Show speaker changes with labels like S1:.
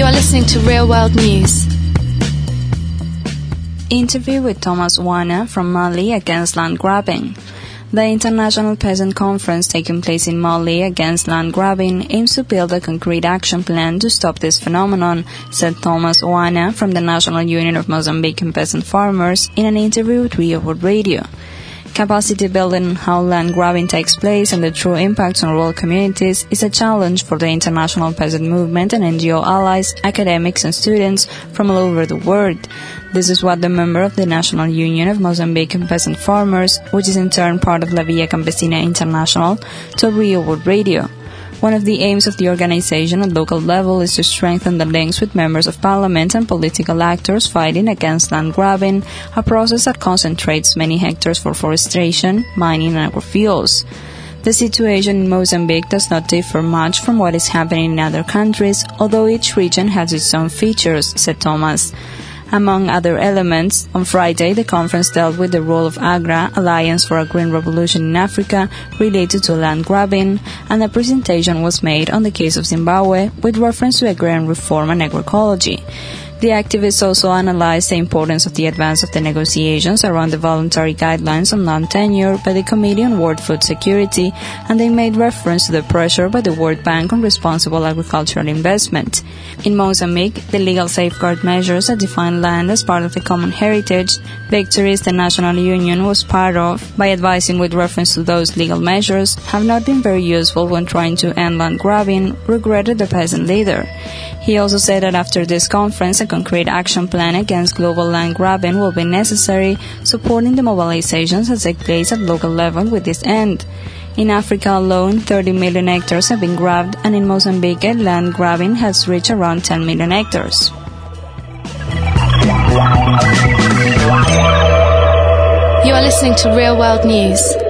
S1: are listening to Real World News.
S2: Interview with Thomas Wana from Mali against land grabbing. The International Peasant Conference taking place in Mali against land grabbing aims to build a concrete action plan to stop this phenomenon, said Thomas Wana from the National Union of Mozambican Peasant Farmers in an interview with Real World Radio. Capacity building on how land grabbing takes place and the true impacts on rural communities is a challenge for the international peasant movement and NGO allies, academics and students from all over the world. This is what the member of the National Union of Mozambican Peasant Farmers, which is in turn part of La Villa Campesina International, told Real World Radio. One of the aims of the organization at local level is to strengthen the links with members of parliament and political actors fighting against land grabbing, a process that concentrates many hectares for forestation, mining and agrofuels. The situation in Mozambique does not differ much from what is happening in other countries, although each region has its own features, said Thomas. Among other elements, on Friday the conference dealt with the role of AGRA, Alliance for a Green Revolution in Africa, related to land grabbing, and a presentation was made on the case of Zimbabwe with reference to agrarian reform and agroecology. The activists also analyzed the importance of the advance of the negotiations around the voluntary guidelines on land tenure by the Committee on World Food Security, and they made reference to the pressure by the World Bank on responsible agricultural investment. In Mozambique, the legal safeguard measures that define land as part of the common heritage, victories the National Union was part of by advising with reference to those legal measures, have not been very useful when trying to end land grabbing, regretted the peasant leader. He also said that after this conference, a concrete action plan against global land grabbing will be necessary, supporting the mobilizations that take place at local level with this end. In Africa alone, 30 million hectares have been grabbed, and in Mozambique, land grabbing has reached around 10 million hectares.
S1: You are listening to Real World News.